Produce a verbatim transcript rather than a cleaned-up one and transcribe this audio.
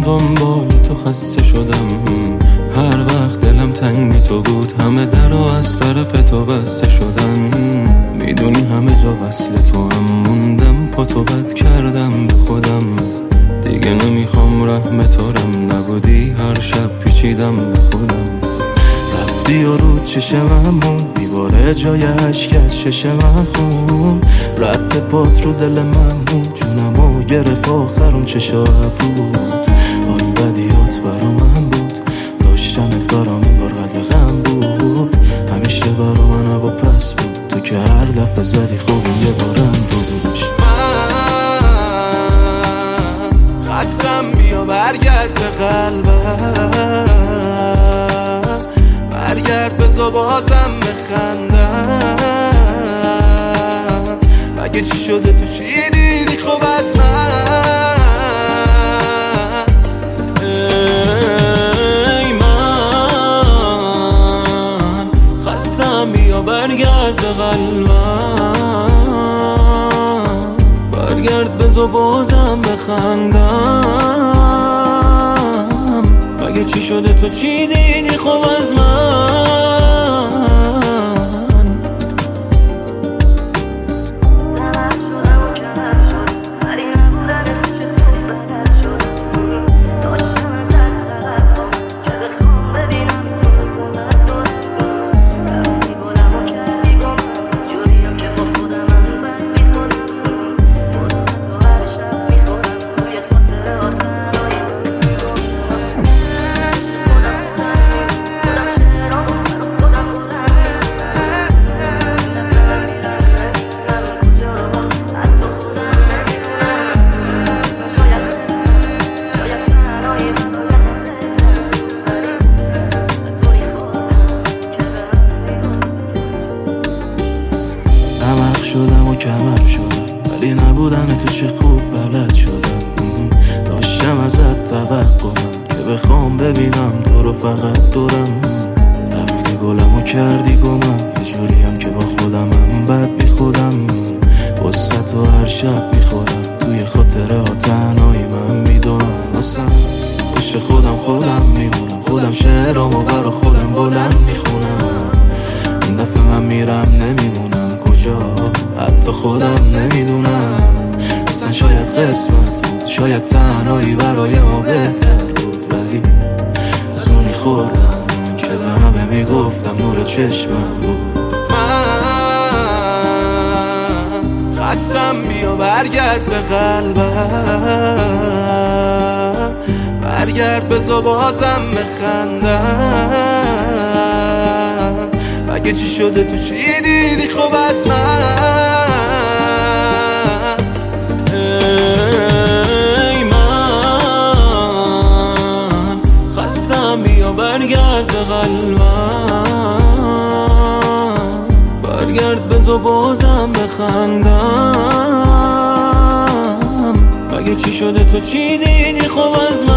دنبال تو خسته شدم، هر وقت دلم تنگ بی تو بود همه در و از طرف تو بسته شدن. میدونی همه جا وصل تو هم موندم، پا تو بد کردم به خودم. دیگه نمیخوام رحم تارم، نبودی هر شب پیچیدم به خودم. رفتی و رو چشم همون دیواره جای عشق از چشم من خون، رد پات رو دل من بود، جونمو گرفت آخر اون چشا بود. حال بدیات برا من بود، داشتنت برام انگار غم بود، همیشه برا من هوا پس بود، تو که هر دفعه زدی خوب یه بارم بودش. من خستم بیا برگرد به قلبم، برگرد بزا بازم بخندم. اگه چی شده تو چی دیدی خوب از من، ای من خستم بیا برگرد به قلبم، برگرد بزا بازم بخندم. اگه چی شده تو چی دیدی خوب از من. شدم و کمر شدم، ولی نبودن تو چه خوب بلد شدم. داشتم ازت توقعم که بخوام ببینم تو رو فقط دورم. رفتی گلم و کردی گمم، یه جوریم که با خودمم بد بی خودم. قصه تو هر شب میخورم، توی خاطره ها تنهایی من میدونم. اصلا پشت خودم خودم میمونم، خودم شعرامو برا خودم بلند میخونم. این دفعه من میرم نمیمونم کجا، حتی خودم نمیدونم. اصلا شاید قسمت بود، شاید تنهایی برای ما بهتر بود، ولی از اونی خوردم که به همه میگفتم نور چشمم بود. من خستم بیا برگرد به قلبم، برگرد بزا بازم بخندم. اگه چی شده تو چی دیدی خوب از من، ای من خستم بیا برگرد به قلبم، برگرد بزا بازم بخندم. اگه چی شده تو چی دیدی خوب از من.